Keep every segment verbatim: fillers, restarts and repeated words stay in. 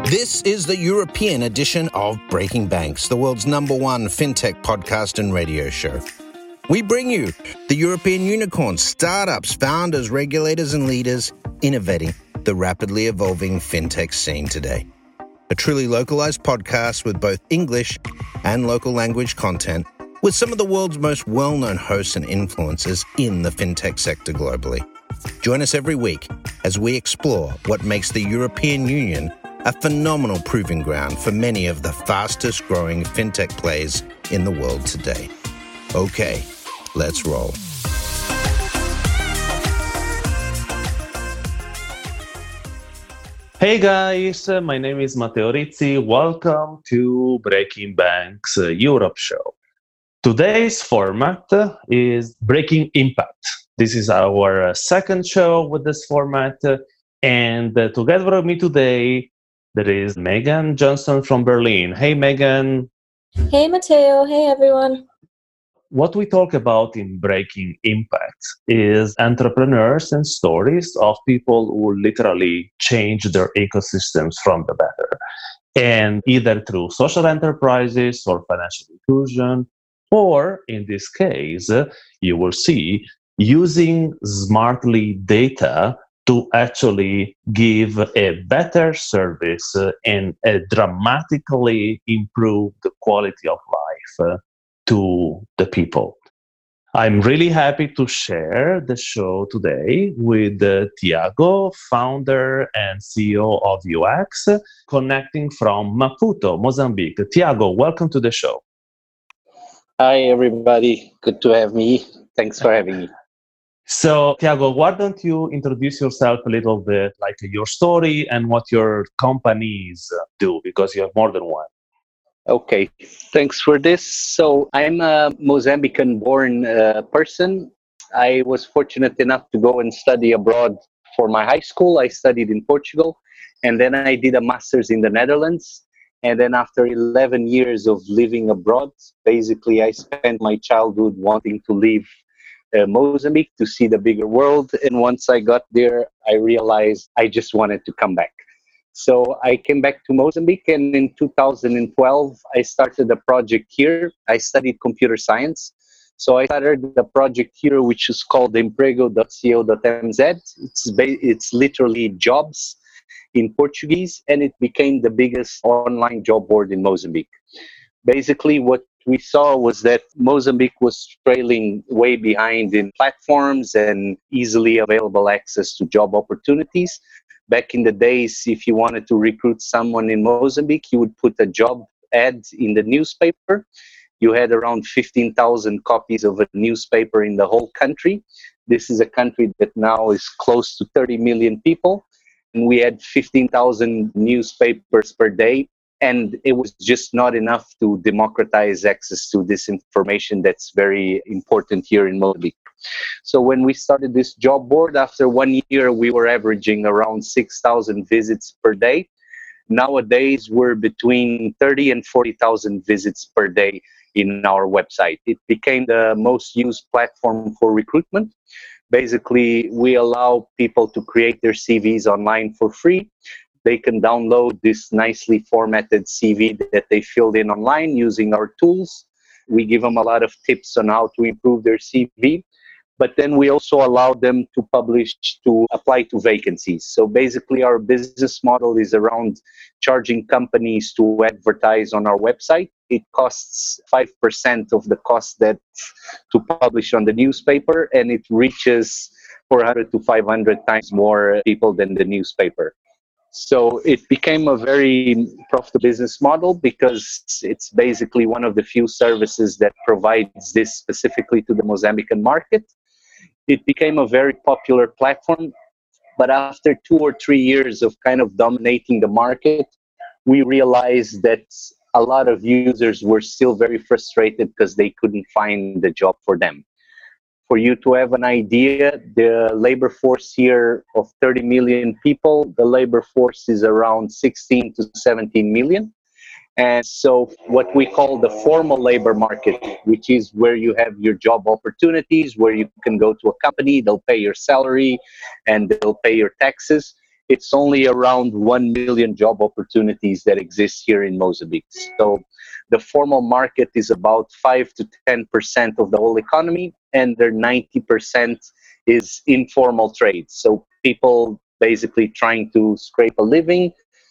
This is the European edition of Breaking Banks, the world's number one fintech podcast and radio show. We bring you the European unicorns, startups, founders, regulators, and leaders innovating the rapidly evolving fintech scene today. A truly localized podcast with both English and local language content, with some of the world's most well-known hosts and influencers in the fintech sector globally. Join us every week as we explore what makes the European Union a phenomenal proving ground for many of the fastest growing fintech plays in the world today. Okay, let's roll. Hey guys, uh, my name is Matteo Rizzi. Welcome to Breaking Banks uh, Europe show. Today's format uh, is Breaking Impact. This is our uh, second show with this format, uh, and uh, together with me today, there is Megan Johnson from Berlin. Hey, Megan. Hey, Matteo. Hey, everyone. What we talk about in Breaking Impact is entrepreneurs and stories of people who literally change their ecosystems from the better. And either through social enterprises or financial inclusion, or in this case, you will see using smartly data to actually give a better service uh, and uh, dramatically improve the quality of life uh, to the people. I'm really happy to share the show today with uh, Tiago, founder and C E O of U X, connecting from Maputo, Mozambique. Tiago, welcome to the show. Hi, everybody. Good to have me. Thanks for having me. So, Tiago, why don't you introduce yourself a little bit, like your story and what your companies do, because you have more than one. Okay, thanks for this. So, I'm a Mozambican-born uh, person. I was fortunate enough to go and study abroad for my high school. I studied in Portugal, and then I did a master's in the Netherlands. And then after eleven years of living abroad, basically I spent my childhood wanting to leave Uh, Mozambique to see the bigger world, and once I got there I realized I just wanted to come back. So I came back to Mozambique, and in two thousand twelve I started a project here. I studied computer science, so I started the project here, which is called emprego dot co dot m z. It's ba- it's literally jobs in Portuguese, and it became the biggest online job board in Mozambique. Basically what we saw was that Mozambique was trailing way behind in platforms and easily available access to job opportunities. Back in the days, if you wanted to recruit someone in Mozambique, you would put a job ad in the newspaper. You had around fifteen thousand copies of a newspaper in the whole country. This is a country that now is close to thirty million people. And we had fifteen thousand newspapers per day. And it was just not enough to democratize access to this information that's very important here in Mozambique. So when we started this job board, after one year, we were averaging around six thousand visits per day. Nowadays, we're between thirty and forty thousand visits per day in our website. It became the most used platform for recruitment. Basically, we allow people to create their C Vs online for free. They can download this nicely formatted C V that they filled in online using our tools. We give them a lot of tips on how to improve their C V. But then we also allow them to publish, to apply to vacancies. So basically our business model is around charging companies to advertise on our website. It costs five percent of the cost that to publish on the newspaper, and it reaches four hundred to five hundred times more people than the newspaper. So it became a very profitable business model because it's basically one of the few services that provides this specifically to the Mozambican market. It became a very popular platform, but after two or three years of kind of dominating the market, we realized that a lot of users were still very frustrated because they couldn't find the job for them. For you to have an idea, the labor force here of thirty million people, the labor force is around sixteen to seventeen million. And so what we call the formal labor market, which is where you have your job opportunities, where you can go to a company, they'll pay your salary and they'll pay your taxes. it's only around one million job opportunities that exist here in Mozambique. So the formal market is about five to ten percent of the whole economy, and their ninety percent is informal trades. So people basically trying to scrape a living,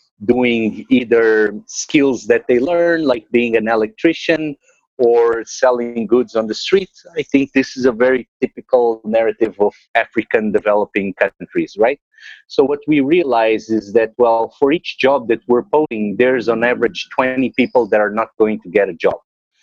doing either skills that they learn, like being an electrician or selling goods on the street. I think this is a very typical narrative of African developing countries, right? So what we realize is that, well, for each job that we're posting, there's on average twenty people that are not going to get a job.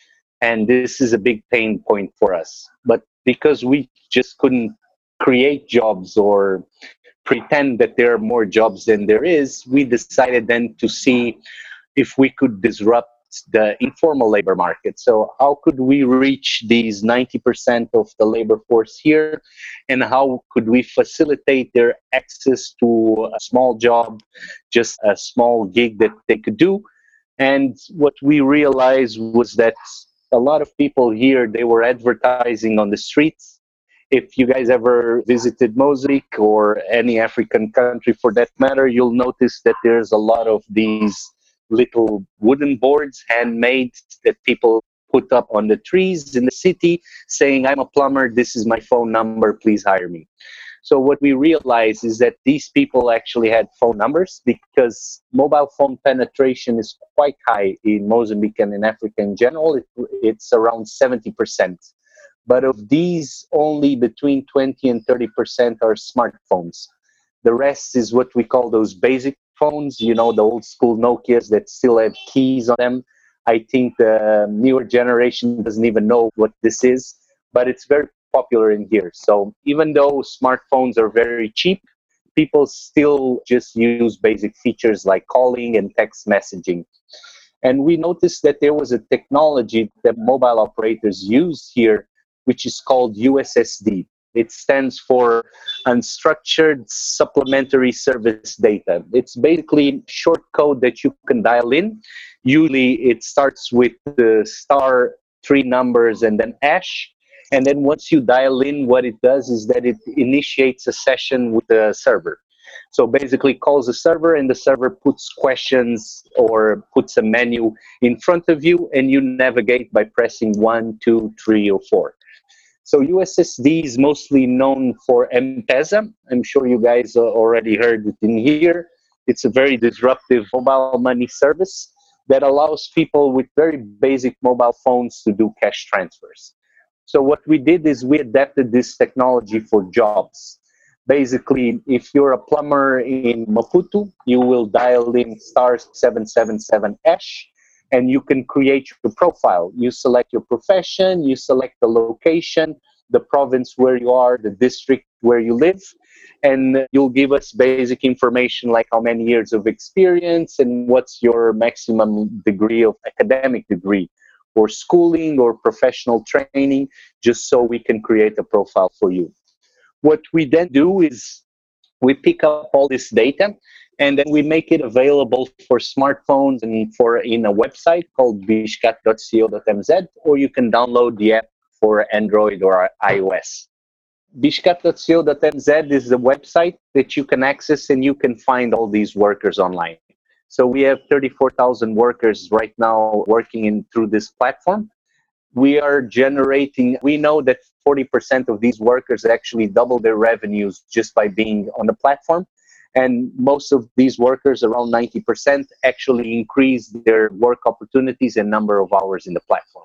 And this is a big pain point for us. But because we just couldn't create jobs or pretend that there are more jobs than there is, we decided then to see if we could disrupt the informal labor market. So how could we reach these ninety percent of the labor force here, and how could we facilitate their access to a small job, just a small gig that they could do? And what we realized was that a lot of people here, they were advertising on the streets. If you guys ever visited Mozambique or any African country for that matter, you'll notice that there's a lot of these little wooden boards, handmade, that people put up on the trees in the city saying, I'm a plumber, this is my phone number, please hire me. So what we realized is that these people actually had phone numbers, because mobile phone penetration is quite high in Mozambique and in Africa in general. It, it's around seventy percent. But of these, only between twenty and thirty percent are smartphones. The rest is what we call those basic phones, you know, the old school Nokias that still have keys on them. I think the newer generation doesn't even know what this is, but it's very popular in here. So even though smartphones are very cheap, people still just use basic features like calling and text messaging. And we noticed that there was a technology that mobile operators use here, which is called U S S D. It stands for Unstructured Supplementary Service Data. It's basically short code that you can dial in. Usually it starts with the star, three numbers, and then hash. And then once you dial in, what it does is that it initiates a session with the server. So basically calls the server, and the server puts questions or puts a menu in front of you, and you navigate by pressing one, two, three, or four. So U S S D is mostly known for M-Pesa. I'm sure you guys already heard it in here. It's a very disruptive mobile money service that allows people with very basic mobile phones to do cash transfers. So what we did is we adapted this technology for jobs. Basically, if you're a plumber in Maputo, you will dial in star seven seven seven hash, and you can create your profile. You select your profession, you select the location, the province where you are, the district where you live, and you'll give us basic information like how many years of experience and what's your maximum degree of academic degree, or schooling or professional training, just so we can create a profile for you. What we then do is we pick up all this data, and then we make it available for smartphones and for in a website called biscat dot co dot m z, or you can download the app for Android or iOS. biscat dot co dot m z is the website that you can access, and you can find all these workers online. So we have thirty-four thousand workers right now working in through this platform. We are generating, we know that forty percent of these workers actually double their revenues just by being on the platform. And most of these workers, around ninety percent, actually increase their work opportunities and number of hours in the platform.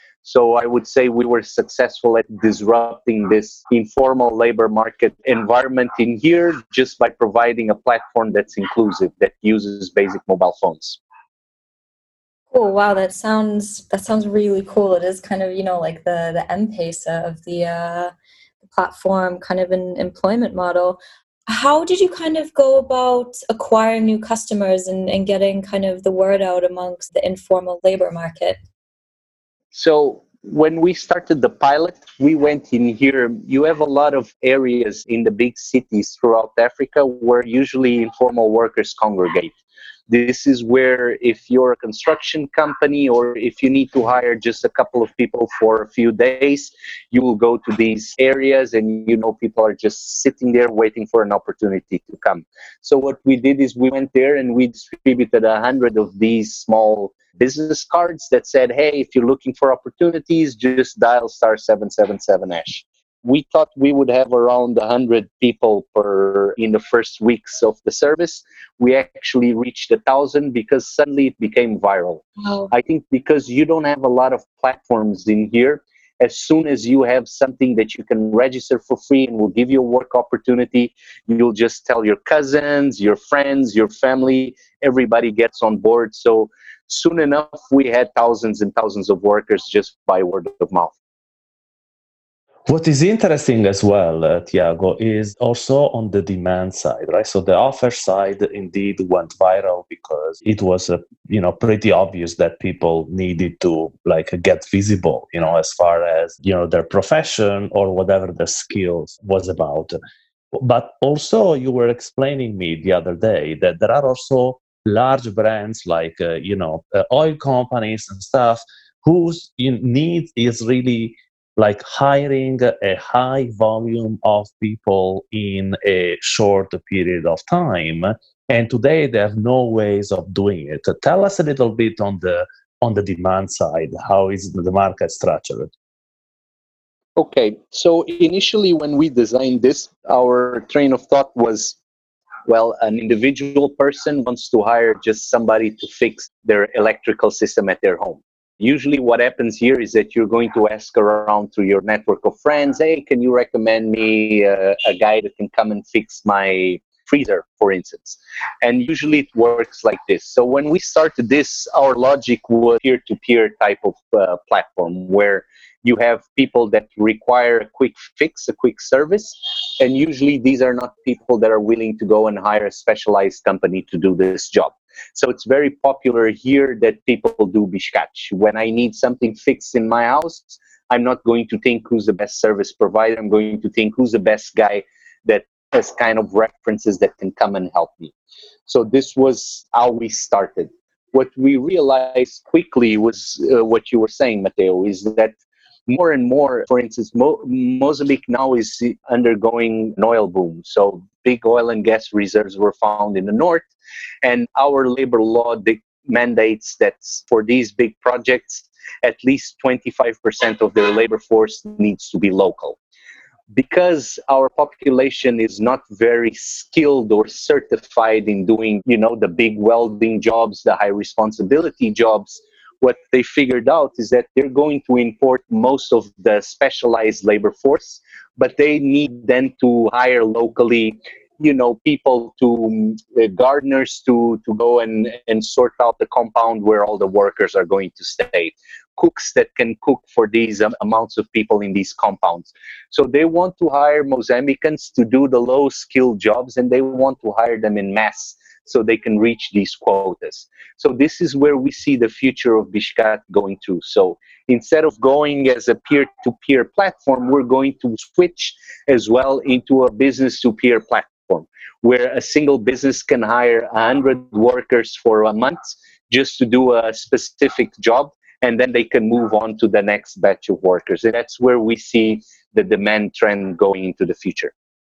So I would say we were successful at disrupting this informal labor market environment in here just by providing a platform that's inclusive, that uses basic mobile phones. Oh wow, that sounds that sounds really cool. It is kind of, you know, like the the M-Pesa of the uh, platform, kind of an employment model. How did you kind of go about acquiring new customers and, and getting kind of the word out amongst the informal labor market? So when we started the pilot, we went in here. You have a lot of areas in the big cities throughout Africa where usually informal workers congregate. This is where if you're a construction company or if you need to hire just a couple of people for a few days, you will go to these areas and you know people are just sitting there waiting for an opportunity to come. So what we did is we went there and we distributed a hundred of these small business cards that said, hey, if you're looking for opportunities, just dial star seven seven seven hash. We thought we would have around one hundred people per in the first weeks of the service. We actually reached a thousand because suddenly it became viral. Wow. I think because you don't have a lot of platforms in here, as soon as you have something that you can register for free and will give you a work opportunity, you'll just tell your cousins, your friends, your family, everybody gets on board. So soon enough, we had thousands and thousands of workers just by word of mouth. What is interesting as well, uh, Tiago, is also on the demand side, right? So the offer side indeed went viral because it was, uh, you know, pretty obvious that people needed to like get visible, you know, as far as, you know, their profession or whatever their skills was about. But also you were explaining me the other day that there are also large brands like, uh, you know, uh, oil companies and stuff whose need is really like hiring a high volume of people in a short period of time. And today they have no ways of doing it. Tell us a little bit on the on the demand side. How is the market structured? Okay, so initially when we designed this, our train of thought was, well, an individual person wants to hire just somebody to fix their electrical system at their home. Usually what happens here is that you're going to ask around through your network of friends, hey, can you recommend me uh, a guy that can come and fix my freezer, for instance? And usually it works like this. So when we started this, our logic was peer-to-peer type of uh, platform where you have people that require a quick fix, a quick service. And usually these are not people that are willing to go and hire a specialized company to do this job. So it's very popular here that people do Biscate. When I need something fixed in my house, I'm not going to think who's the best service provider. I'm going to think who's the best guy that has kind of references that can come and help me. So this was how we started. What we realized quickly was uh, what you were saying, Matteo, is that more and more, for instance, Mo- Mozambique now is undergoing an oil boom. So big oil and gas reserves were found in the north. And our labor law de- mandates that for these big projects, at least twenty-five percent of their labor force needs to be local. Because our population is not very skilled or certified in doing, you know, the big welding jobs, the high responsibility jobs, what they figured out is that they're going to import most of the specialized labor force, but they need then to hire locally, you know, people to uh, gardeners to, to go and, and sort out the compound where all the workers are going to stay. Cooks that can cook for these um, amounts of people in these compounds. So they want to hire Mozambicans to do the low skill jobs, and they want to hire them in mass so they can reach these quotas. So this is where we see the future of Biscate going to. So instead of going as a peer-to-peer platform, we're going to switch as well into a business-to-peer platform, where a single business can hire one hundred workers for a month just to do a specific job, and then they can move on to the next batch of workers. And that's where we see the demand trend going into the future.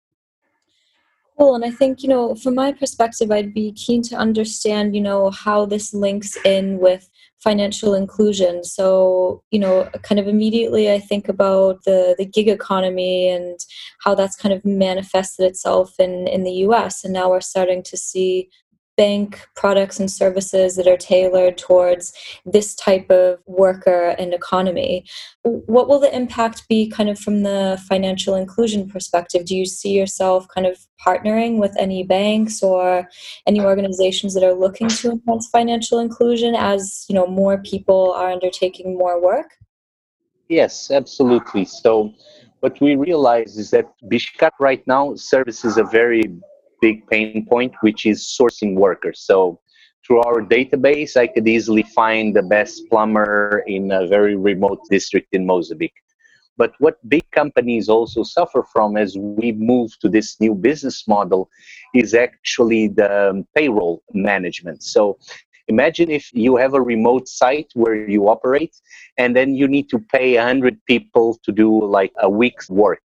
Cool. And I think, you know, from my perspective, I'd be keen to understand, you know, how this links in with financial inclusion. So, you know, kind of immediately I think about the, the gig economy and how that's kind of manifested itself in, in the U S. And now we're starting to see bank products and services that are tailored towards this type of worker and economy. What will the impact be kind of from the financial inclusion perspective? Do you see yourself kind of partnering with any banks or any organizations that are looking to enhance financial inclusion as, you know, more people are undertaking more work? Yes, absolutely. So what we realize is that Biscate right now services a very big pain point, which is sourcing workers. So through our database, I could easily find the best plumber in a very remote district in Mozambique. But what big companies also suffer from as we move to this new business model is actually the um, payroll management. So imagine if you have a remote site where you operate and then you need to pay one hundred people to do like a week's work.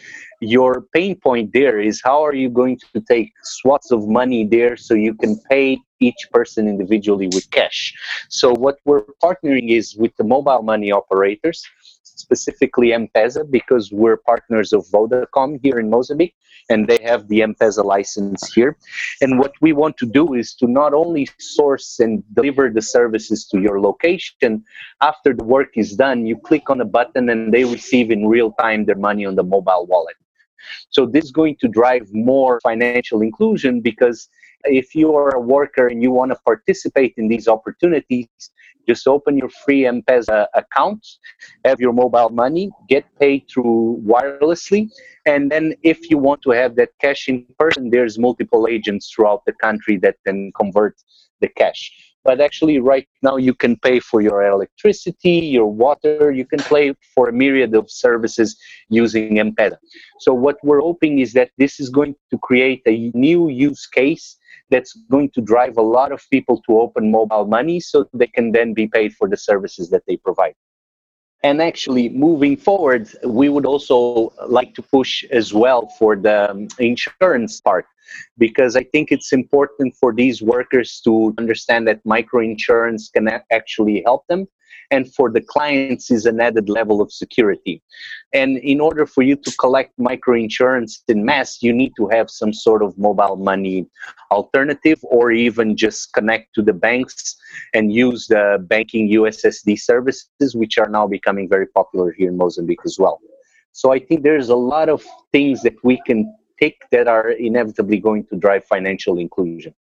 Your pain point there is how are you going to take swaths of money there so you can pay each person individually with cash. So what we're partnering is with the mobile money operators, specifically M-Pesa, because we're partners of Vodacom here in Mozambique, and they have the M-Pesa license here. And what we want to do is to not only source and deliver the services to your location, after the work is done, you click on a button and they receive in real time their money on the mobile wallet. So this is going to drive more financial inclusion, because if you are a worker and you want to participate in these opportunities, just open your free M-Pesa account, have your mobile money, get paid through wirelessly, and then if you want to have that cash in person, there's multiple agents throughout the country that can convert the cash. But actually right now you can pay for your electricity, your water, you can pay for a myriad of services using M-Pesa. So what we're hoping is that this is going to create a new use case that's going to drive a lot of people to open mobile money so they can then be paid for the services that they provide. And actually, moving forward, we would also like to push as well for the insurance part, because I think it's important for these workers to understand that microinsurance can actually help them. And for the clients is an added level of security. And in order for you to collect microinsurance in mass, you need to have some sort of mobile money alternative, or even just connect to the banks and use the banking U S S D services, which are now becoming very popular here in Mozambique as well. So I think there's a lot of things that we can take that are inevitably going to drive financial inclusion.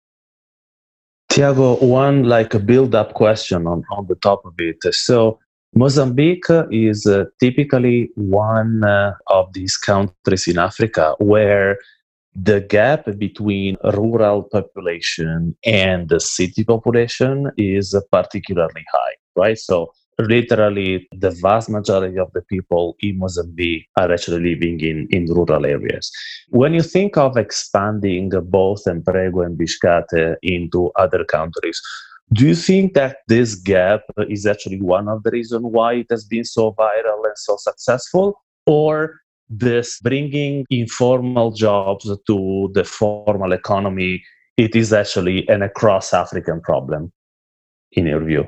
Tiago, one like a build-up question on, on the top of it. So Mozambique is uh, typically one uh, of these countries in Africa where the gap between rural population and the city population is uh, particularly high, right? So literally the vast majority of the people in Mozambique are actually living in, in rural areas. When you think of expanding both Emprego and Biscate into other countries, do you think that this gap is actually one of the reasons why it has been so viral and so successful? Or this bringing informal jobs to the formal economy, it is actually an across African problem, in your view?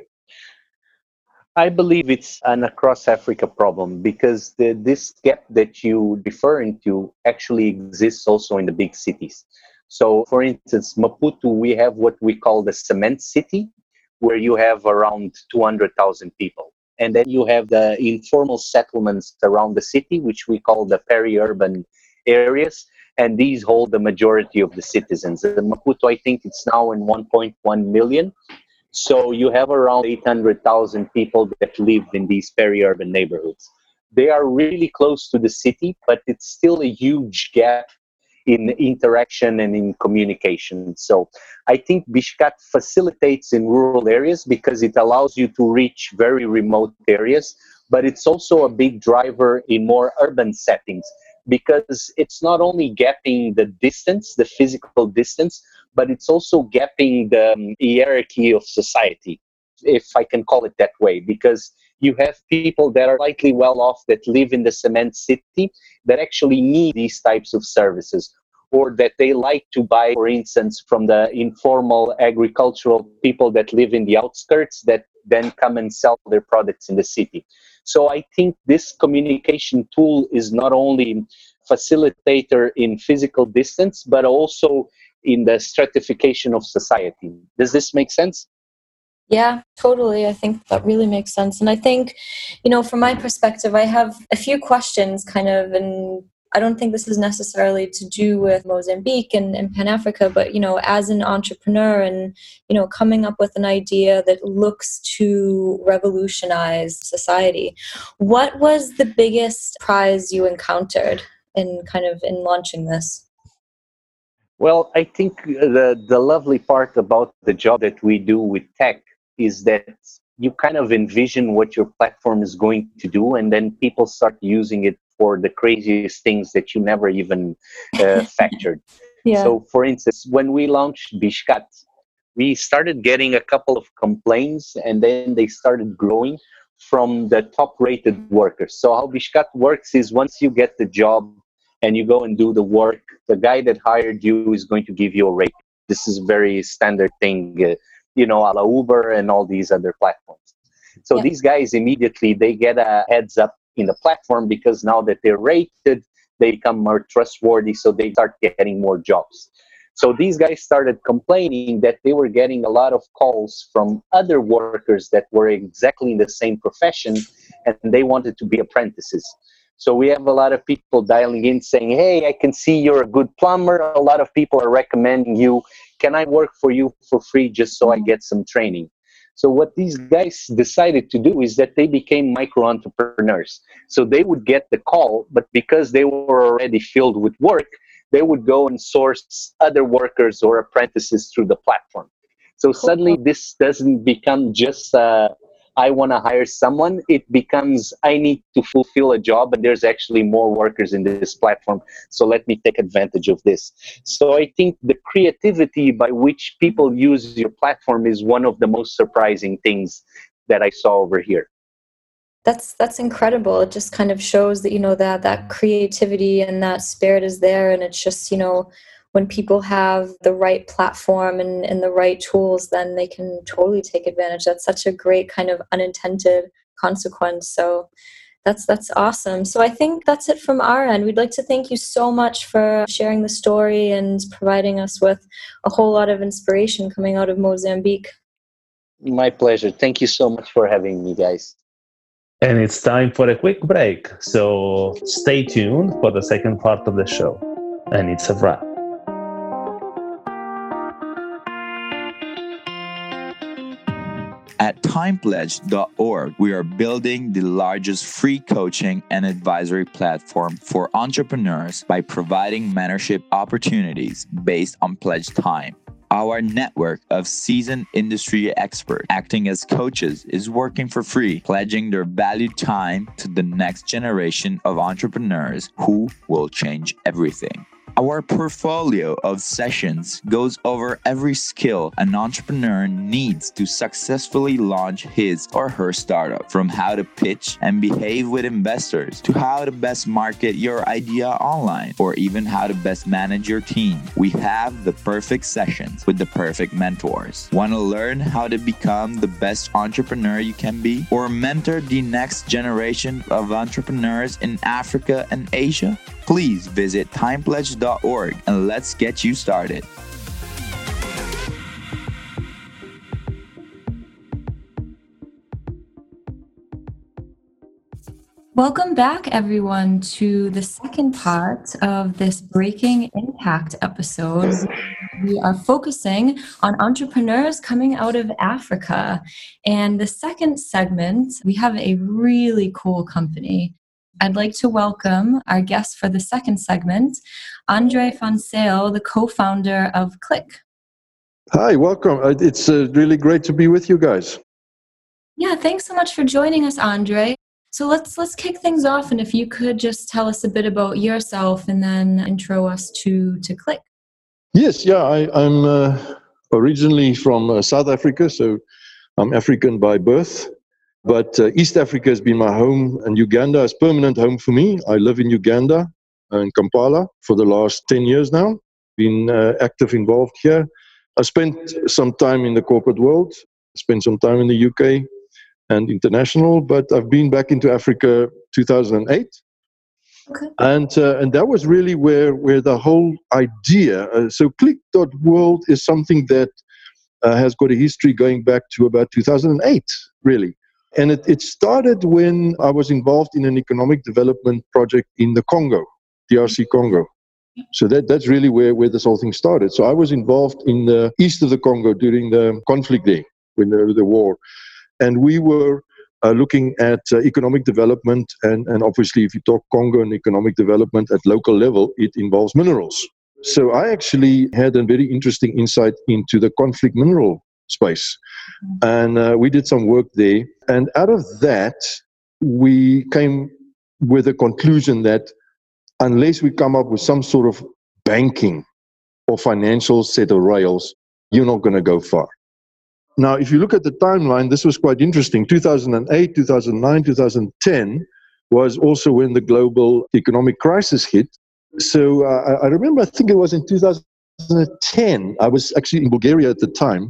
I believe it's an across Africa problem, because the, this gap that you referring to actually exists also in the big cities. So for instance, Maputo, we have what we call the cement city, where you have around two hundred thousand people. And then you have the informal settlements around the city, which we call the peri-urban areas. And these hold the majority of the citizens. In Maputo, I think it's now in one point one million. So you have around eight hundred thousand people that live in these peri-urban neighborhoods. They are really close to the city, but it's still a huge gap in interaction and in communication. So I think Biscat facilitates in rural areas because it allows you to reach very remote areas, but it's also a big driver in more urban settings, because it's not only gapping the distance, the physical distance, but it's also gapping the um, hierarchy of society, if I can call it that way, because you have people that are slightly well off that live in the cement city that actually need these types of services, or that they like to buy, for instance, from the informal agricultural people that live in the outskirts that then come and sell their products in the city. So I think this communication tool is not only facilitator in physical distance, but also in the stratification of society. Does this make sense? Yeah, totally. I think that really makes sense. And I think, you know, from my perspective, I have a few questions kind of, and I don't think this is necessarily to do with Mozambique and, and Pan-Africa, but, you know, as an entrepreneur and, you know, coming up with an idea that looks to revolutionize society, what was the biggest prize you encountered in kind of in launching this? Well, I think the, the lovely part about the job that we do with tech is that you kind of envision what your platform is going to do, and then people start using it for the craziest things that you never even uh, factored. Yeah. So, for instance, when we launched Bishkat, we started getting a couple of complaints, and then they started growing from the top-rated workers. So how Bishkat works is once you get the job and you go and do the work, the guy that hired you is going to give you a rate. This is a very standard thing, uh, you know, a la Uber and all these other platforms. So Yeah. these guys immediately, they get a heads up in the platform because now that they're rated, they become more trustworthy, so they start getting more jobs. So these guys started complaining that they were getting a lot of calls from other workers that were exactly in the same profession, and they wanted to be apprentices. So we have a lot of people dialing in saying, hey, I can see you're a good plumber. A lot of people are recommending you. Can I work for you for free just so I get some training? So what these guys decided to do is that they became micro-entrepreneurs. So they would get the call, but because they were already filled with work, they would go and source other workers or apprentices through the platform. So suddenly this doesn't become just uh, I want to hire someone. It becomes I need to fulfill a job, and there's actually more workers in this platform. So let me take advantage of this. So I think the creativity by which people use your platform is one of the most surprising things that I saw over here. That's that's incredible. It just kind of shows that, you know, that that creativity and that spirit is there. And it's just, you know, when people have the right platform and, and the right tools, then they can totally take advantage. That's such a great kind of unintended consequence. So that's that's awesome. So I think that's it from our end. We'd like to thank you so much for sharing the story and providing us with a whole lot of inspiration coming out of Mozambique. My pleasure. Thank you so much for having me, guys. And it's time for a quick break. So stay tuned for the second part of the show. And it's a wrap. At time pledge dot org, we are building the largest free coaching and advisory platform for entrepreneurs by providing mentorship opportunities based on pledged time. Our network of seasoned industry experts acting as coaches is working for free, pledging their valued time to the next generation of entrepreneurs who will change everything. Our portfolio of sessions goes over every skill an entrepreneur needs to successfully launch his or her startup, from how to pitch and behave with investors to how to best market your idea online, or even how to best manage your team. We have the perfect sessions with the perfect mentors. Want to learn how to become the best entrepreneur you can be, or mentor the next generation of entrepreneurs in Africa and Asia? Please visit time pledge dot org and let's get you started. Welcome back, everyone, to the second part of this Breaking Impact episode. We are focusing on entrepreneurs coming out of Africa. And the second segment, we have a really cool company. I'd like to welcome our guest for the second segment, Andre Fonsale, the co-founder of Click. Hi, welcome. It's uh, really great to be with you guys. Yeah, thanks so much for joining us, Andre. So let's let's kick things off, and if you could just tell us a bit about yourself and then intro us to, to Click. Yes, yeah, I, I'm uh, originally from uh, South Africa, so I'm African by birth. But uh, East Africa has been my home, and Uganda is permanent home for me. I live in Uganda, in Kampala, for the last ten years now. Been uh, active, involved here. I spent some time in the corporate world, spent some time in the U K and international, but I've been back into Africa two thousand eight. Okay. And uh, and that was really where, where the whole idea, uh, so click dot world is something that uh, has got a history going back to about two thousand eight, really. And it, it started when I was involved in an economic development project in the Congo, D R C Congo. So that, that's really where, where this whole thing started. So I was involved in the east of the Congo during the conflict there, when the, the war. And we were uh, looking at uh, economic development. And, and obviously, if you talk Congo and economic development at local level, it involves minerals. So I actually had a very interesting insight into the conflict mineral space. And uh, we did some work there. And out of that, we came with a conclusion that unless we come up with some sort of banking or financial set of rails, you're not going to go far. Now, if you look at the timeline, this was quite interesting. two thousand eight, two thousand nine, two thousand ten was also when the global economic crisis hit. So uh, I remember, I think it was in two thousand ten, I was actually in Bulgaria at the time,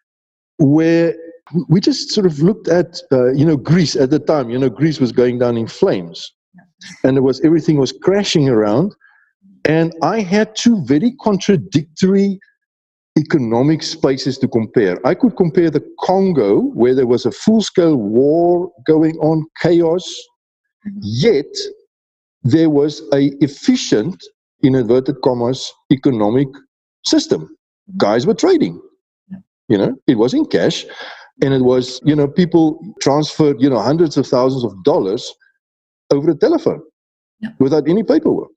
where we just sort of looked at, uh, you know, Greece at the time. You know, Greece was going down in flames. And it was everything was crashing around. And I had two very contradictory economic spaces to compare. I could compare the Congo, where there was a full-scale war going on, chaos, yet there was a efficient, in inverted commas, economic system. Guys were trading. You know, it was in cash, and it was, you know, people transferred, you know, hundreds of thousands of dollars over the telephone yeah. without any paperwork.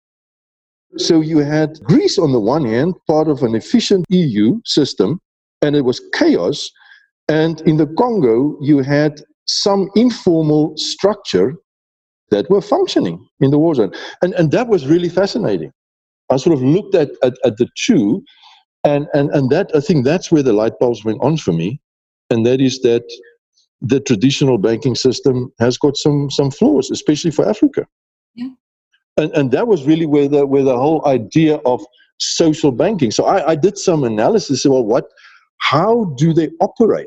So you had Greece on the one hand, part of an efficient E U system, and it was chaos. And in the Congo, you had some informal structure that were functioning in the war zone. And, and that was really fascinating. I sort of looked at, at, at the two, and, and, and that, I think that's where the light bulbs went on for me. And that is that the traditional banking system has got some some flaws, especially for Africa. Yeah. And and that was really where the where the whole idea of social banking. So I, I did some analysis. Well, what, how do they operate?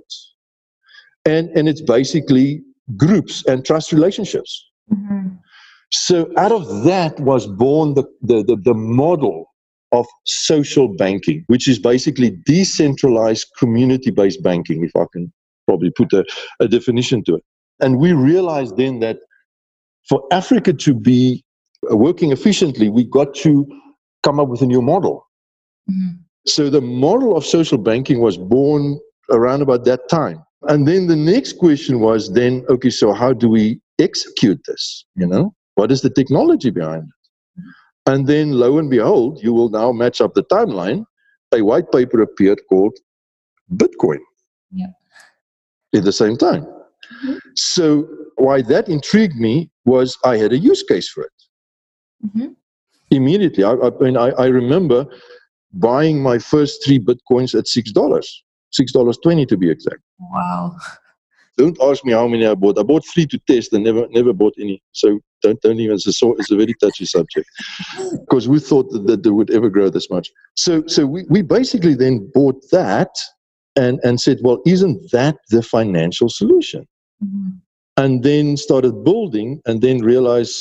And and it's basically groups and trust relationships. Mm-hmm. So out of that was born the, the the the model of social banking, which is basically decentralized community-based banking, if I can probably put a, a definition to it. And we realized then that for Africa to be working efficiently, we got to come up with a new model. Mm-hmm. So the model of social banking was born around about that time. And then the next question was then, okay, so how do we execute this? You know, what is the technology behind it? Mm-hmm. And then lo and behold, you will now match up the timeline. A white paper appeared called Bitcoin. Yeah. At the same time. Mm-hmm. So why that intrigued me was I had a use case for it. Mm-hmm. Immediately, I, I, mean, I, I remember buying my first three Bitcoins at six dollars, six dollars twenty to be exact. Wow. Don't ask me how many I bought. I bought three to test and never never bought any. So don't don't even, it's a, it's a very touchy subject. Because we thought that, that they would ever grow this much. So so we, we basically then bought that and, and said, well, isn't that the financial solution? Mm-hmm. And then started building and then realized,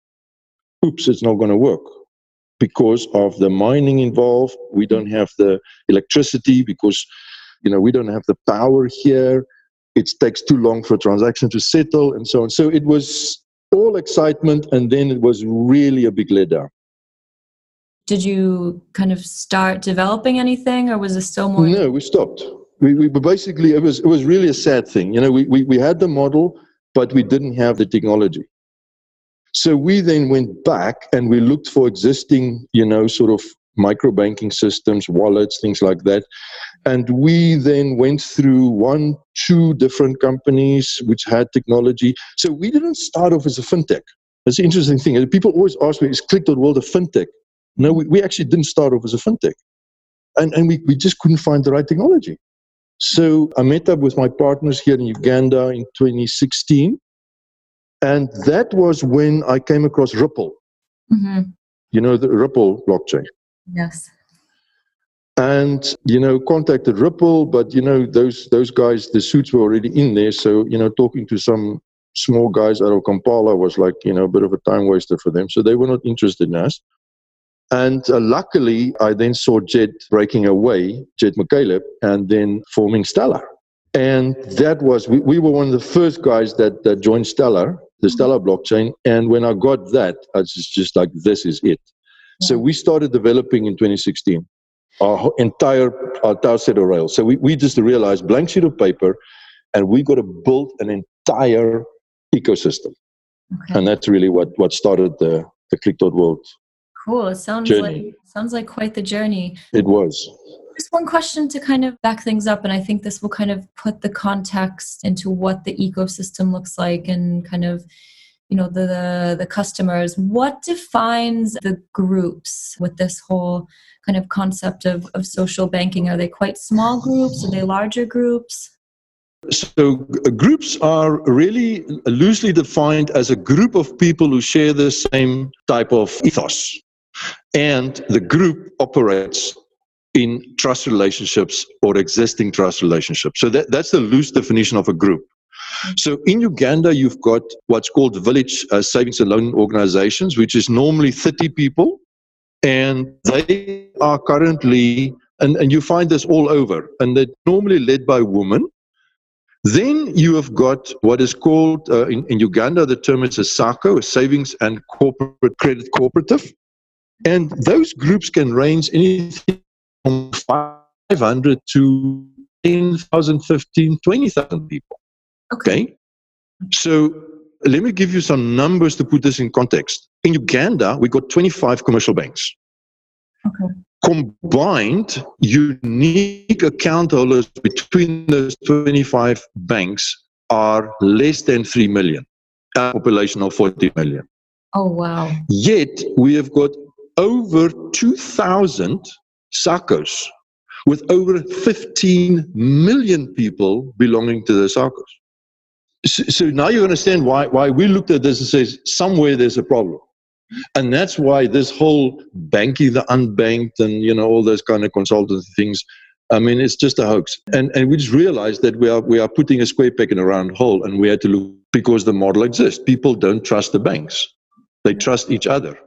oops, it's not going to work. Because of the mining involved, we don't have the electricity because, you know, we don't have the power here. It takes too long for a transaction to settle and so on. So it was all excitement, and then it was really a big letdown. Did you kind of start developing anything, or was it still more? No, we stopped. We, we basically, it was it was really a sad thing. You know, we, we, we had the model, but we didn't have the technology. So we then went back and we looked for existing, you know, sort of micro banking systems, wallets, things like that. And we then went through one, two different companies which had technology. So we didn't start off as a fintech. That's the interesting thing. People always ask me, is Click dot world a fintech? No, we, we actually didn't start off as a fintech. And, and we, we just couldn't find the right technology. So I met up with my partners here in Uganda in twenty sixteen. And that was when I came across Ripple. Mm-hmm. You know, the Ripple blockchain. Yes. And, you know, contacted Ripple, but, you know, those those guys, the suits were already in there. So, you know, talking to some small guys out of Kampala was like, you know, a bit of a time waster for them. So they were not interested in us. And uh, luckily, I then saw Jed breaking away, Jed McCaleb, and then forming Stellar. And that was, we, we were one of the first guys that, that joined Stellar, the Stellar blockchain. And when I got that, I was just like, this is it. Yeah. So we started developing in twenty sixteen, our entire, our entire set of rails. So we, we just realized blank sheet of paper, and we got to build an entire ecosystem. Okay. And that's really what, what started the, the Click dot world. Cool. It sounds journey. like sounds like quite the journey. It was. Just one question to kind of back things up, and I think this will kind of put the context into what the ecosystem looks like and kind of, you know, the, the the customers. What defines the groups with this whole kind of concept of, of social banking? Are they quite small groups? Are they larger groups? So uh, groups are really loosely defined as a group of people who share the same type of ethos. And the group operates in trust relationships or existing trust relationships. So that, that's the loose definition of a group. So in Uganda, you've got what's called village uh, savings and loan organizations, which is normally thirty people. And they are currently, and, and you find this all over, and they're normally led by women. Then you have got what is called, uh, in, in Uganda, the term is a SACCO, a Savings and Corporate Credit Cooperative. And those groups can range anything from five hundred to ten thousand, fifteen, twenty thousand people. Okay. Okay. So let me give you some numbers to put this in context. In Uganda, we got twenty-five commercial banks. Okay. Combined unique account holders between those twenty-five banks are less than three million, a population of forty million. Oh, wow. Yet we have got over two thousand SACCOs with over fifteen million people belonging to the SACCOs. So, so now you understand why, why we looked at this and says somewhere there's a problem. And that's why this whole banking the unbanked and, you know, all those kind of consultancy things, I mean, it's just a hoax. And and we just realized that we are we are putting a square peg in a round hole, and we had to look because the model exists. People don't trust the banks. They trust each other.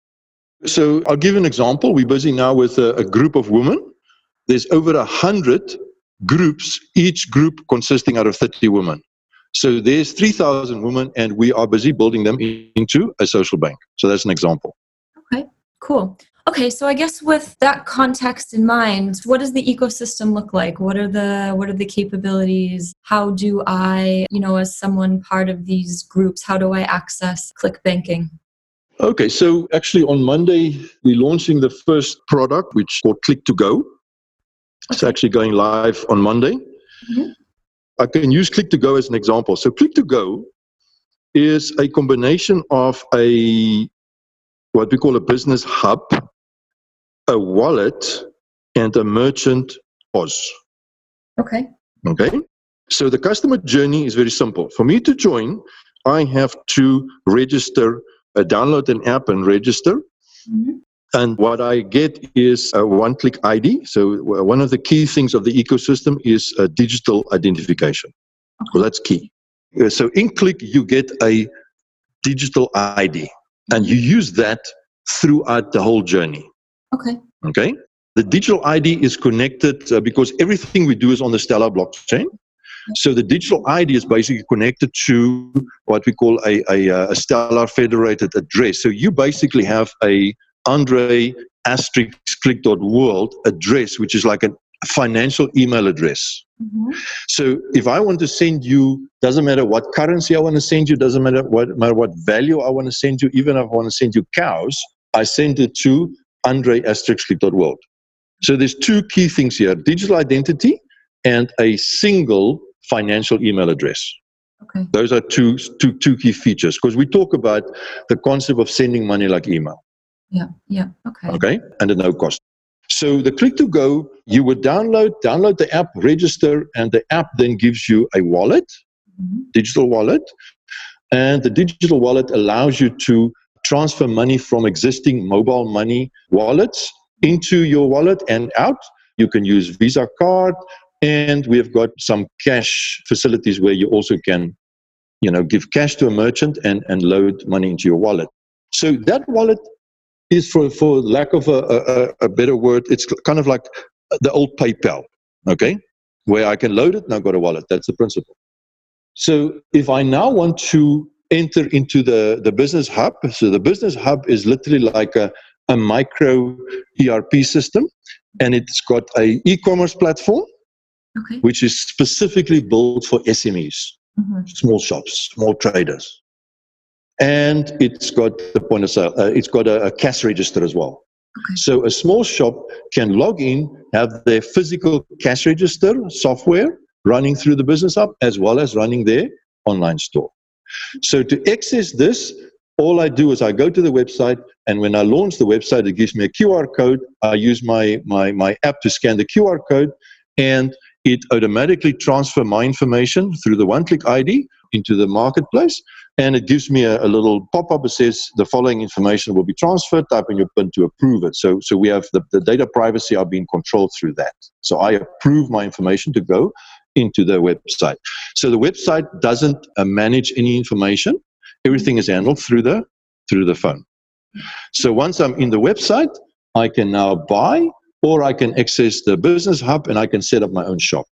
So I'll give an example. We're busy now with a, a group of women. There's over a hundred groups, each group consisting out of thirty women. So there's three thousand women, and we are busy building them into a social bank. So that's an example. Okay, cool. Okay, so I guess with that context in mind, what does the ecosystem look like? What are the what are the capabilities? How do I, you know, as someone part of these groups, how do I access Click Banking? Okay, so actually on Monday, we're launching the first product, which is called Click to Go. Okay. It's actually going live on Monday. Mm-hmm. I can use Click to Go as an example. So Click to Go is a combination of a what we call a business hub, a wallet, and a merchant P O S. Okay. Okay. So the customer journey is very simple. For me to join, I have to register, uh, download an app and register. Mm-hmm. And what I get is a one-click I D. So one of the key things of the ecosystem is a digital identification. Okay. So that's key. So in Click, you get a digital I D, and you use that throughout the whole journey. Okay. Okay. The digital I D is connected uh, because everything we do is on the Stellar blockchain. So the digital I D is basically connected to what we call a, a, a Stellar federated address. So you basically have a Andre asterisk click dot world address, which is like a financial email address. Mm-hmm. So if I want to send you, doesn't matter what currency I want to send you, doesn't matter what, matter what value I want to send you, even if I want to send you cows, I send it to Andre asterisk click dot world. So there's two key things here, digital identity and a single financial email address. Okay. Those are two, two, two key features, because we talk about the concept of sending money like email. Yeah, yeah, okay. Okay, and at no cost. So the Click to Go, you would download, download the app, register, and the app then gives you a wallet, mm-hmm. digital wallet. And the digital wallet allows you to transfer money from existing mobile money wallets into your wallet and out. You can use Visa card, and we have got some cash facilities where you also can, you know, give cash to a merchant and, and load money into your wallet. So that wallet is, for, for lack of a, a, a better word, it's kind of like the old PayPal, okay? Where I can load it and I've got a wallet. That's the principle. So if I now want to enter into the, the business hub, so the business hub is literally like a, a micro E R P system, and it's got a e-commerce platform, okay. which is specifically built for S M Es, mm-hmm. small shops, small traders. And it's got the point of sale. Uh, it's got a, a cash register as well. Okay. So a small shop can log in, have their physical cash register software running through the business app, as well as running their online store. So to access this, all I do is I go to the website, and when I launch the website, it gives me a Q R code. I use my, my, my app to scan the Q R code, and it automatically transfers my information through the one-click I D into the marketplace, and it gives me a, a little pop-up that says the following information will be transferred. Type in your PIN to approve it. So, so we have the, the data privacy are being controlled through that. So I approve my information to go into the website. So the website doesn't uh, manage any information. Everything is handled through the through the phone. So once I'm in the website, I can now buy, or I can access the business hub, and I can set up my own shop.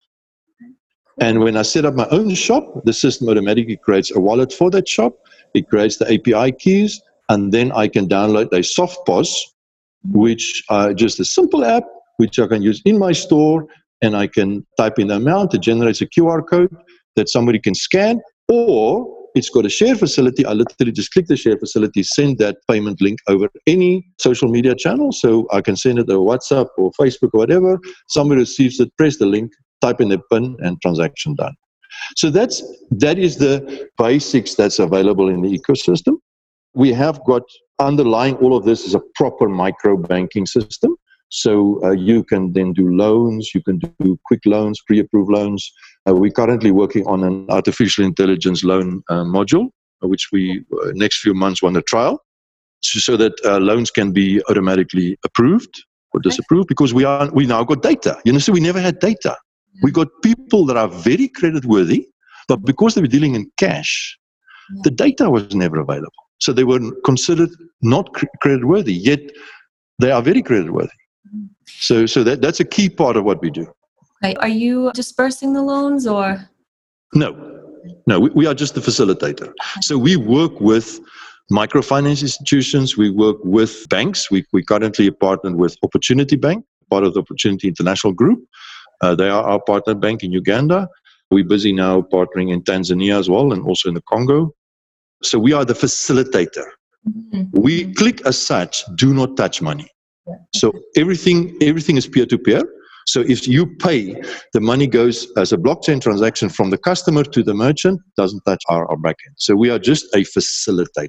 And when I set up my own shop, the system automatically creates a wallet for that shop. It creates the A P I keys, and then I can download a SoftPOS, which are just a simple app which I can use in my store, and I can type in the amount. It generates a Q R code that somebody can scan, or it's got a share facility. I literally just click the share facility, send that payment link over any social media channel. So I can send it to WhatsApp or Facebook or whatever. Somebody receives it, press the link, type in their PIN, and transaction done. So that's that is the basics that's available in the ecosystem. We have got underlying all of this is a proper micro banking system. So uh, you can then do loans, you can do quick loans, pre-approved loans. Uh, we're currently working on an artificial intelligence loan uh, module, which we uh, next few months want to trial, so, so that uh, loans can be automatically approved or disapproved, because we are we now got data. You know, so we never had data. We got people that are very creditworthy, but because they were dealing in cash, the data was never available. So they were considered not cr- creditworthy, yet they are very creditworthy. So, so that, that's a key part of what we do. Okay. Are you dispersing the loans, or? No, no, we, we are just the facilitator. So we work with microfinance institutions. We work with banks. We we currently partnered with Opportunity Bank, part of the Opportunity International Group. Uh, they are our partner bank in Uganda. We're busy now partnering in Tanzania as well, and also in the Congo. So we are the facilitator. Mm-hmm. We click as such, do not touch money. So everything everything is peer-to-peer. So if you pay, the money goes as a blockchain transaction from the customer to the merchant, doesn't touch our, our backend. So we are just a facilitator.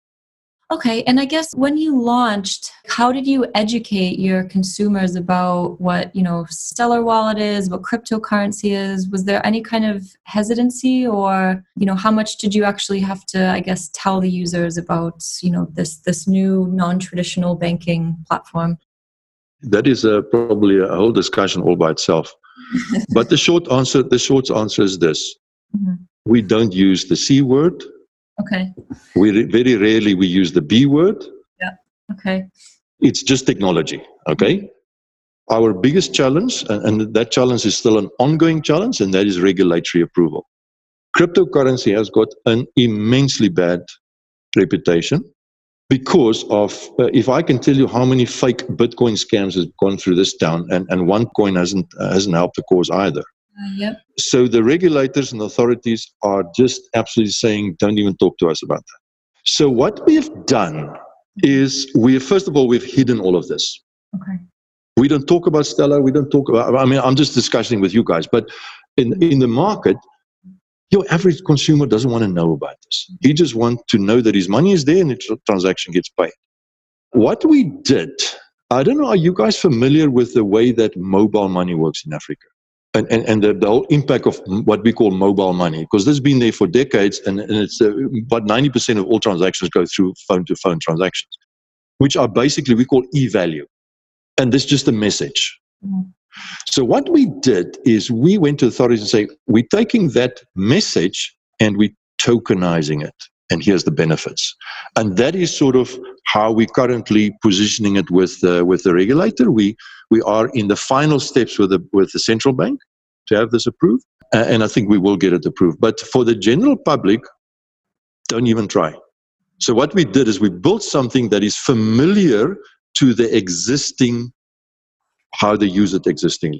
Okay, and I guess when you launched, how did you educate your consumers about what, you know, Stellar Wallet is, what cryptocurrency is? Was there any kind of hesitancy, or, you know, how much did you actually have to, I guess, tell the users about, you know, this this new non-traditional banking platform? That is a, probably a whole discussion all by itself. But the short answer, the short answer is this: mm-hmm. we don't use the C word. Okay. We re- very rarely we use the B word. Yeah. Okay. It's just technology. Okay. Our biggest challenge, and, and that challenge is still an ongoing challenge, and that is regulatory approval. Cryptocurrency has got an immensely bad reputation because of, uh, if I can tell you how many fake Bitcoin scams have gone through this town, and, and OneCoin hasn't uh, hasn't helped the cause either. Uh, yep. So the regulators and authorities are just absolutely saying, don't even talk to us about that. So what we have done is, we have, first of all, we've hidden all of this. Okay. We don't talk about Stellar. We don't talk about, I mean, I'm just discussing with you guys, but in, in the market, your average consumer doesn't want to know about this. He just wants to know that his money is there and the tr- transaction gets paid. What we did, I don't know, are you guys familiar with the way that mobile money works in Africa? And, and, and the, the whole impact of what we call mobile money, because this has been there for decades, and, and it's uh, about ninety percent of all transactions go through phone-to-phone transactions, which are basically, we call e-value. And this is just a message. Mm. So what we did is we went to authorities and say, we're taking that message and we're tokenizing it. And here's the benefits. And that is sort of how we're currently positioning it with uh, with the regulator. We we are in the final steps with the with the central bank to have this approved, uh, and I think we will get it approved. But for the general public, don't even try. So what we did is we built something that is familiar to the existing, how they use it existingly.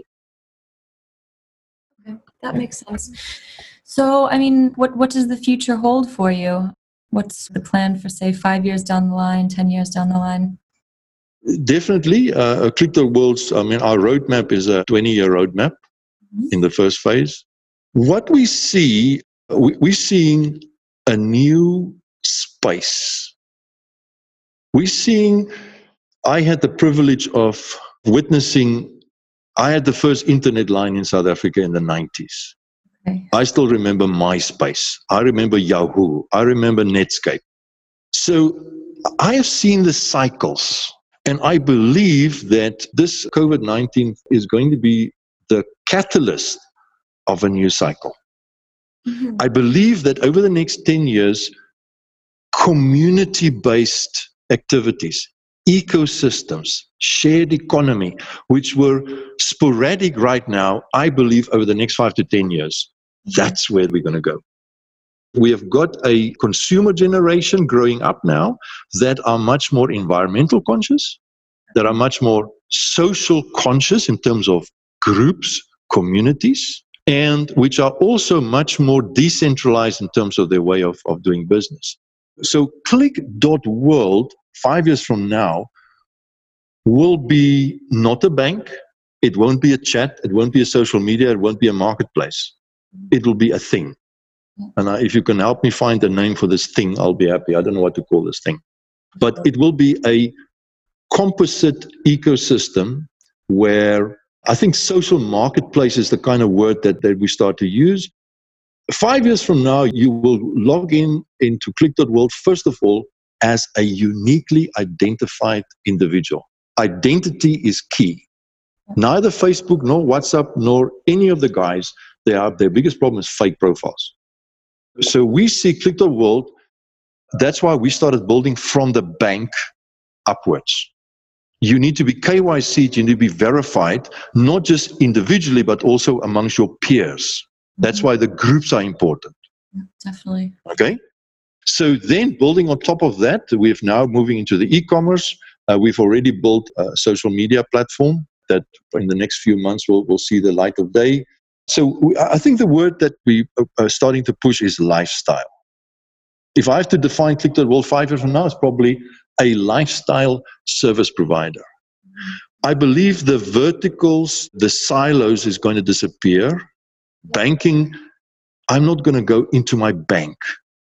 Okay, that makes sense. So, I mean, what, what does the future hold for you? What's the plan for, say, five years down the line, ten years down the line? Definitely. Uh, Click dot World's, I mean, our roadmap is a twenty-year roadmap mm-hmm. in the first phase. What we see, we, we're seeing a new space. We're seeing, I had the privilege of witnessing, I had the first internet line in South Africa in the nineties. Okay. I still remember MySpace. I remember Yahoo. I remember Netscape. So I have seen the cycles, and I believe that this COVID nineteen is going to be the catalyst of a new cycle. Mm-hmm. I believe that over the next ten years, community-based activities, ecosystems, shared economy, which were sporadic right now, I believe over the next five to ten years, that's where we're going to go. We have got a consumer generation growing up now that are much more environmental conscious, that are much more social conscious in terms of groups, communities, and which are also much more decentralized in terms of their way of, of doing business. So Click dot World, five years from now, will be not a bank, it won't be a chat, it won't be a social media, it won't be a marketplace. It will be a thing. And I, if you can help me find a name for this thing, I'll be happy. I don't know what to call this thing. But it will be a composite ecosystem where I think social marketplace is the kind of word that, that we start to use. Five years from now, you will log in into Click dot World, first of all, as a uniquely identified individual. Identity is key. Neither Facebook, nor WhatsApp, nor any of the guys, they have, their biggest problem is fake profiles. So we see Click dot World, that's why we started building from the bank upwards. You need to be K Y C, you need to be verified, not just individually, but also amongst your peers. That's why the groups are important. Yeah, definitely. Okay? So then building on top of that, we're now moving into the e-commerce. Uh, we've already built a social media platform that in the next few months will will see the light of day. So we, I think the word that we are starting to push is lifestyle. If I have to define Click dot World five years from now, it's probably a lifestyle service provider. I believe the verticals, the silos is going to disappear. Banking, I'm not going to go into my bank.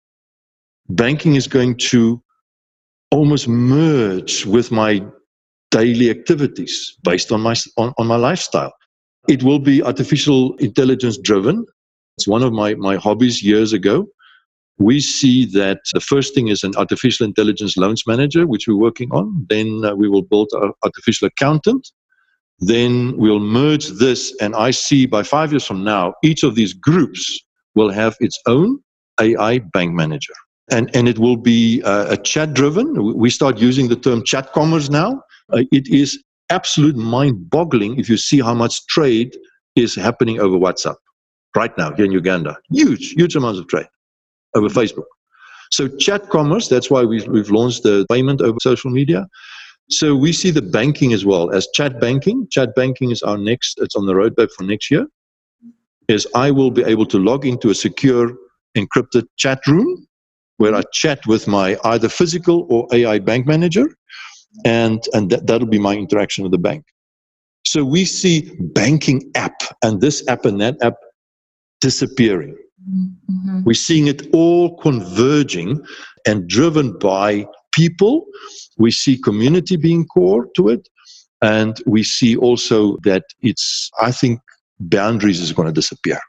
Banking is going to almost merge with my daily activities based on my on, on my lifestyle. It will be artificial intelligence driven. It's one of my, my hobbies years ago. We see that the first thing is an artificial intelligence loans manager, which we're working on. Then uh, we will build an artificial accountant. Then we'll merge this, and I see by five years from now, each of these groups will have its own A I bank manager. And, and it will be uh, a chat-driven. We start using the term chat commerce now. Uh, it is absolute mind-boggling if you see how much trade is happening over WhatsApp right now here in Uganda. Huge, huge amounts of trade over Facebook. So chat commerce, that's why we've, we've launched the payment over social media. So we see the banking as well as chat banking. Chat banking is our next, it's on the roadmap for next year, is I will be able to log into a secure encrypted chat room where I chat with my either physical or A I bank manager, and, and that, that'll be my interaction with the bank. So we see banking app and this app and that app disappearing. Mm-hmm. We're seeing it all converging and driven by people. We see community being core to it. And we see also that it's, I think, boundaries is going to disappear.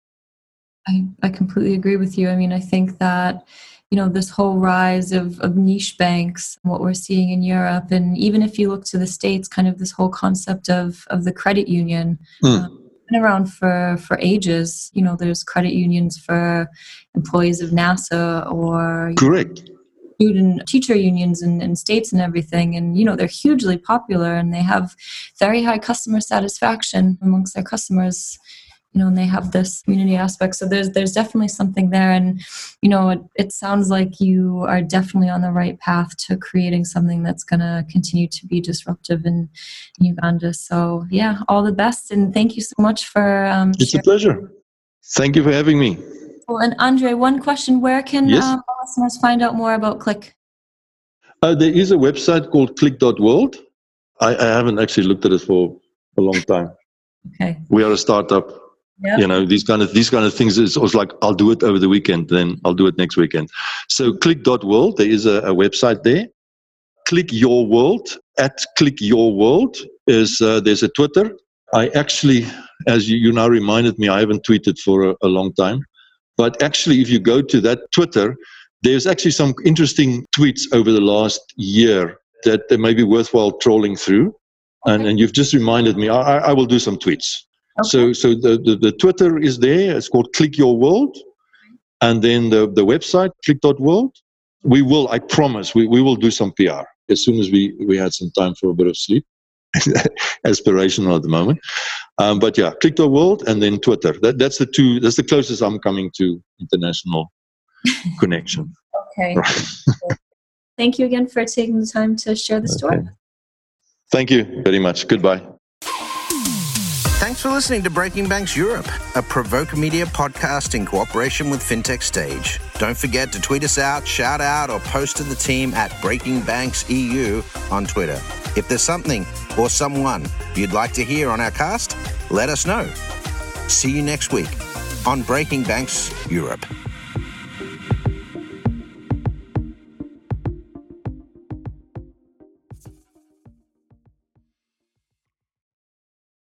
I, I completely agree with you. I mean, I think that, you know, this whole rise of, of niche banks, what we're seeing in Europe, and even if you look to the States, kind of this whole concept of, of the credit union, mm. um, been around for, for ages. You know, there's credit unions for employees of NASA or correct know, student teacher unions in, in states and everything. And, you know, they're hugely popular and they have very high customer satisfaction amongst their customers. You know, and they have this community aspect. So there's there's definitely something there. And, you know, it, it sounds like you are definitely on the right path to creating something that's going to continue to be disruptive in, in Uganda. So, yeah, all the best. And thank you so much for um, It's sharing. A pleasure. Thank you for having me. Well, and Andre, one question. Where can yes? um, our listeners find out more about Click? Uh, there is a website called Click dot World. I, I haven't actually looked at it for a long time. Okay. We are a startup. Yep. You know, these kind of these kind of things. It's always like, I'll do it over the weekend, then I'll do it next weekend. So click dot world, there is a, a website there. Click Your World, at Click Your World is uh, there's a Twitter. I actually, as you, you now reminded me, I haven't tweeted for a, a long time. But actually, if you go to that Twitter, there's actually some interesting tweets over the last year that may be worthwhile trolling through. And, Okay. and you've just reminded me, I, I will do some tweets. Okay. So so the, the, the Twitter is there. It's called Click Your World. And then the, the website, click dot world. We will, I promise, we, we will do some P R as soon as we, we had some time for a bit of sleep. Aspirational at the moment. Um, but yeah, click dot world and then Twitter. That, that's the two, that's the closest I'm coming to international connection. Okay. Right. Thank you again for taking the time to share the story. Okay. Thank you very much. Goodbye. Thanks for listening to Breaking Banks Europe, a Provoke Media podcast in cooperation with FinTech Stage. Don't forget to tweet us out, shout out, or post to the team at Breaking Banks E U on Twitter. If there's something or someone you'd like to hear on our cast, let us know. See you next week on Breaking Banks Europe.